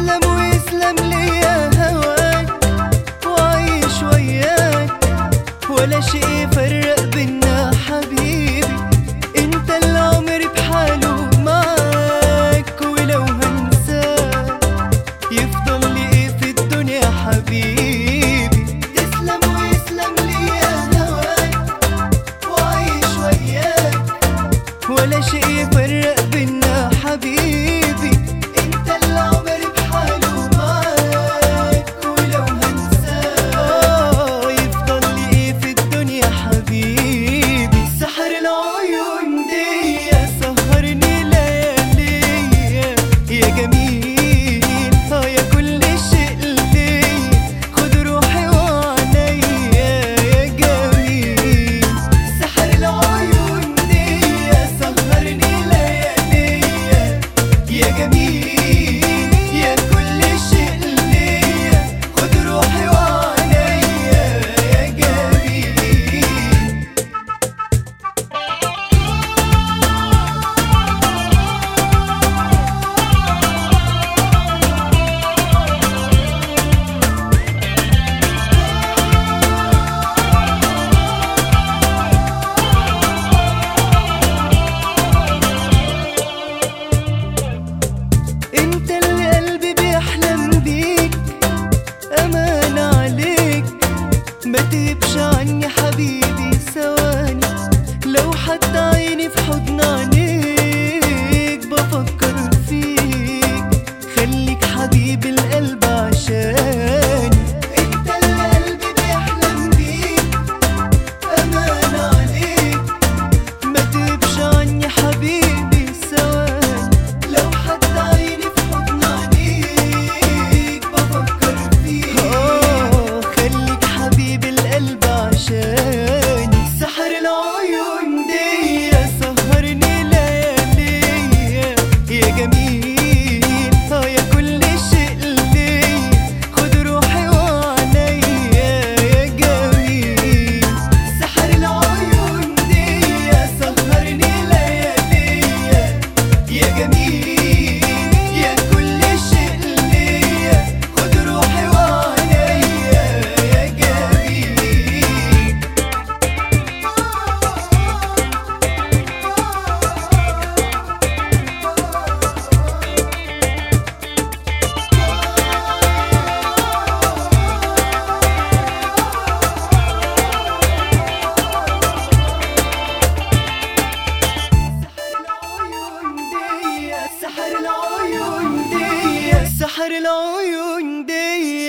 تسلم ويسلم ليا هواك وعيش وياك، ولا شيء يفرق بينا حبيبي، انت اللي عمري بحاله معاك. ولو هنساك يفضل لي ايه في الدنيا حبيبي؟ تسلم ويسلم ليا هواك وعيش وياك، ولا شيء يفرق بينا حبيبي، انت اللي عمري بحاله معاك. ولو هنساك يفضل لي ايه في الدنيا حبيبي؟ سحر العيون دي سهرني لياليا يا جميل، يا كل شيء لي، خد روحي وعليا يا جميل. سحر العيون دي سهرني لياليا يا جميل، يا كل شيء لي، خد روحي وعليا يا جميل. انت اللي قلبي بيحلم بيك، امان عليك ما تغيبش عني حبيبي ثواني، لو حتى عيني في حضن عينيك بفكر فيك، خليك حبيب القلب عشاني. انت اللي قلبي بيحلم بيك، امان عليك ما تغيبش عني حبيبي ثواني، لو حتى عيني في حضن عينيك بفكر فيك، خليك حبيب القلب عشاني. سحر العيون دي سهرني لياليا يا جميل، يا كل شيء لي، خد روحي وعليا يا جميل. سحر العيون دي سهرني لياليا يا جميل، يا كل شيء لي، خد روحي وعليا يا جميل. سحر العيون دي